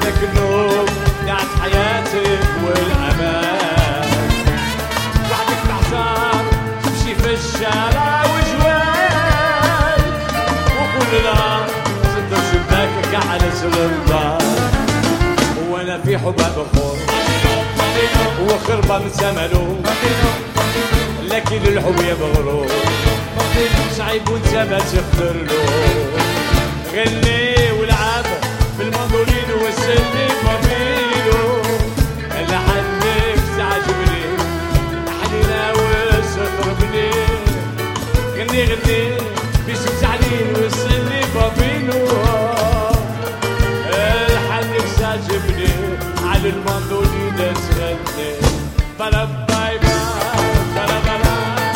شافك النوم دعت حياتك والأمان. وحدك تعصار تمشي في الشارع وجوال، وكل نهار صدر شباكك على سلطان. وانا في حبها بخور وخربة من ثمنه، لكن الحب يا بغرور صعيب وانت ما تقدر له. غني والعب بالمندولين والسلي بابيلو، لحنك تعجبني حنينة وستضربني. غني غني بصوت عليل والسلي بابيلو، لحنك تعجبني على المندولين تغني. بلا باي باي بلا بلا.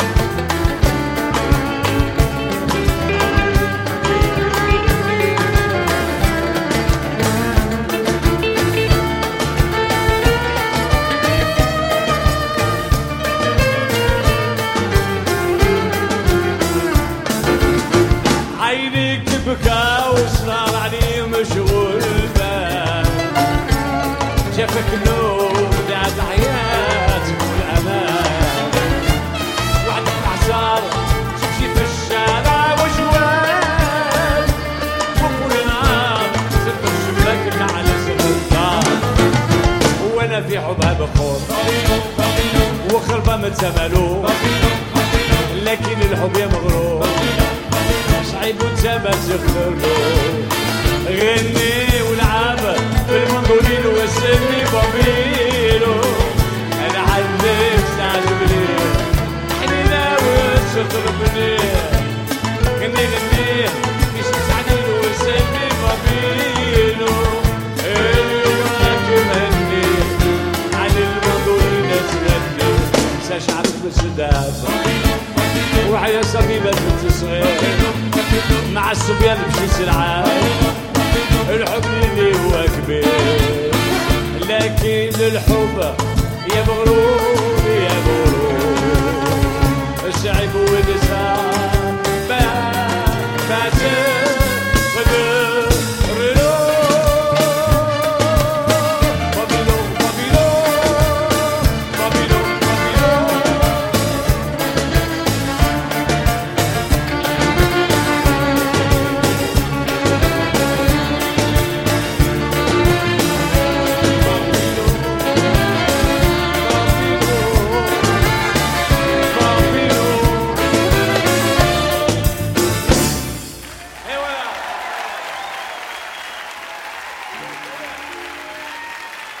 عينيك تبكى وصار عليه مشغول بال، شافك النوم دعت حياتك والأمان. وعدك معصار تمشي في الشارع وجوال، وكل نهار تدخل شباكك على سلطان. وانا في حبها بخور وخربة من ثمنه، لكن الحب يا مغرور صعيب وانت ما تغفر له. غني والعب بالمندولين والسمي بابيلو، انا عندك تعجبني حنينة وتضربني. غني غني مش مساعدين والسمي بابيلو، اليوم كمني عن المندولين تغني. شعرك بالسداد وحيا صبيبة بنت صغير مع الصبيان بشي سرعان. الحب اللي هو كبير، لكن الحب